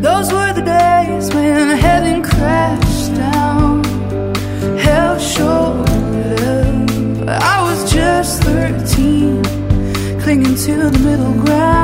Those were the days when heaven crashed down, hell showed up. I was just 13, clinging to the middle ground.